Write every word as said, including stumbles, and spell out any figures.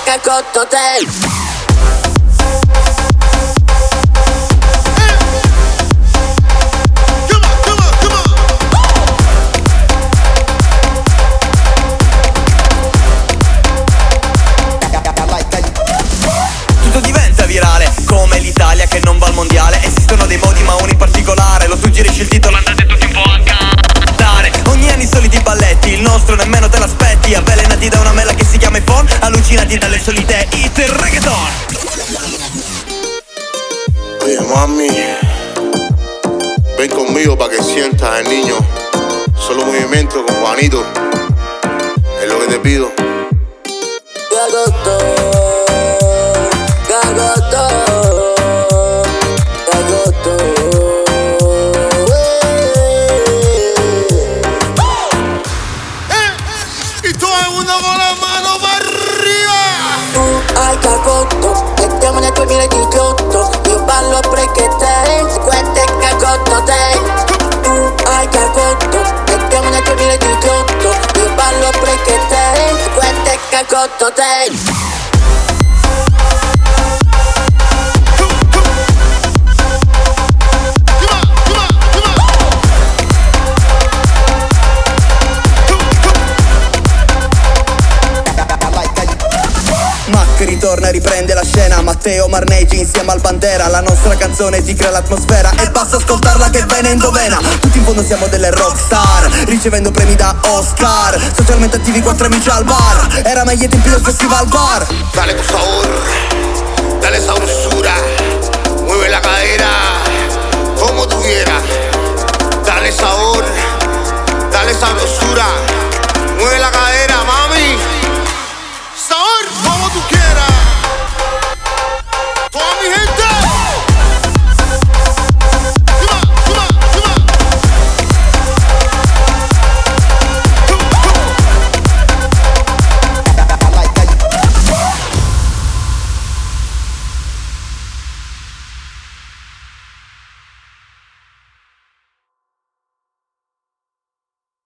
cacotto te. Come l'Italia che non va al mondiale. Esistono dei modi ma uno in particolare. Lo suggerisce il titolo, andate tutti un po' a cantare. Ogni anno i soliti balletti, il nostro nemmeno te l'aspetti. Avvelenati da una mela che si chiama iPhone, allucinati dalle solite hit e reggaeton. Oye mami, ven conmigo pa' que sientas el niño. Solo movimiento con Juanito, es lo que te pido. Cacotto, cacotto, cacotto. Eh, y todo el mundo con la mano para arriba. Tu hai cacotto, mettiamo nel duemiladiciotto. Io ballo perché te, questo è cacotto te. Tu hai cacotto, mettiamo nel duemiladiciotto. Io ballo perché te, questo è cacotto te. Mac ritorna e riprende la scena. Matteo Marneggi insieme al Bandera. La nostra canzone ti crea l'atmosfera e basta ascoltarla che viene endovena. Tutti in fondo siamo delle rockstar, ricevendo premi da Oscar. Socialmente attivi, quattro amici al bar. Era meglio ai tempi del festival bar. Dale tu sabor, dale sabrosura. Mueve la cadera como tú quieras. Dale sabor.